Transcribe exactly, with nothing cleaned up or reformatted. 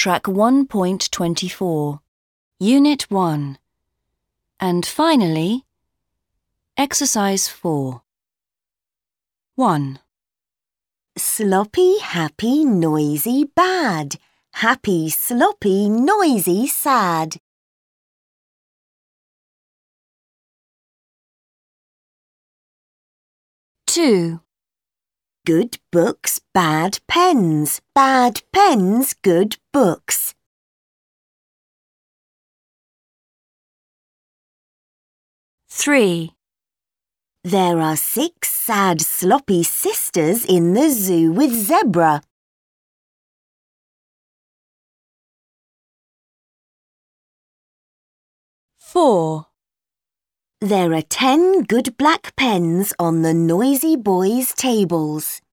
Track one point twenty-four, Unit one. And finally, Exercise four. one. Sloppy, happy, noisy, bad. Happy, sloppy, noisy, sad. two. Good books, bad pens. Bad pens, good books. three. There are six sad, sloppy sisters in the zoo with Zebra. four. There are ten good black pens on the noisy boys' tables.